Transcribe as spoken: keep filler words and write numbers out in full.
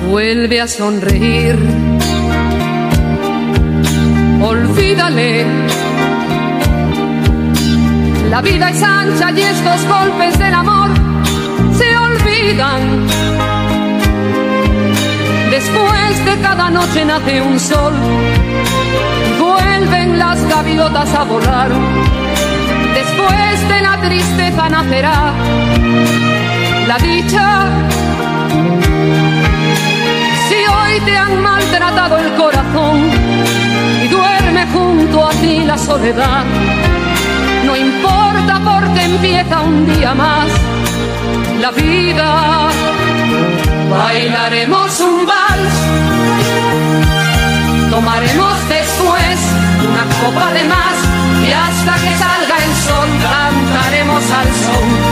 Vuelve a sonreír, olvídale. La vida es ancha y estos golpes del amor se olvidan. Después de cada noche nace un sol, vuelven las gaviotas a volar. Después de la tristeza nacerá la dicha. Si hoy te han maltratado el corazón y duerme junto a ti la soledad, no importa porque empieza un día más la vida. Bailaremos un vals, tomaremos después una copa de más y hasta que salga el sol cantaremos al son